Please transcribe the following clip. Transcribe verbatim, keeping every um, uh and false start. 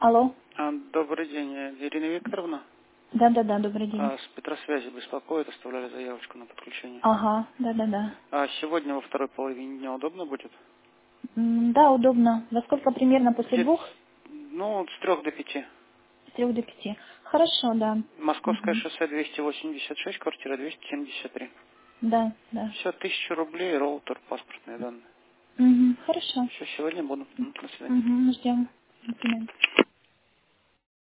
Алло. А, Добрый день, э, Ирина Викторовна. Да-да-да, добрый день. А, С Петросвязи беспокоит, оставляли заявочку на подключение. Ага, да-да-да. А сегодня во второй половине дня удобно будет? М, Да, удобно. Во сколько примерно после Где-то, двух? ну, с трех до пяти. С трех до пяти. Хорошо, да. Московское Мгм. шоссе двести восемьдесят шесть, квартира двести семьдесят три. Да, да. Все, тысяча рублей, роутер, паспортные данные. Мгм. Хорошо. Все, сегодня буду. М, До свидания. Угу, ждем. До свидания.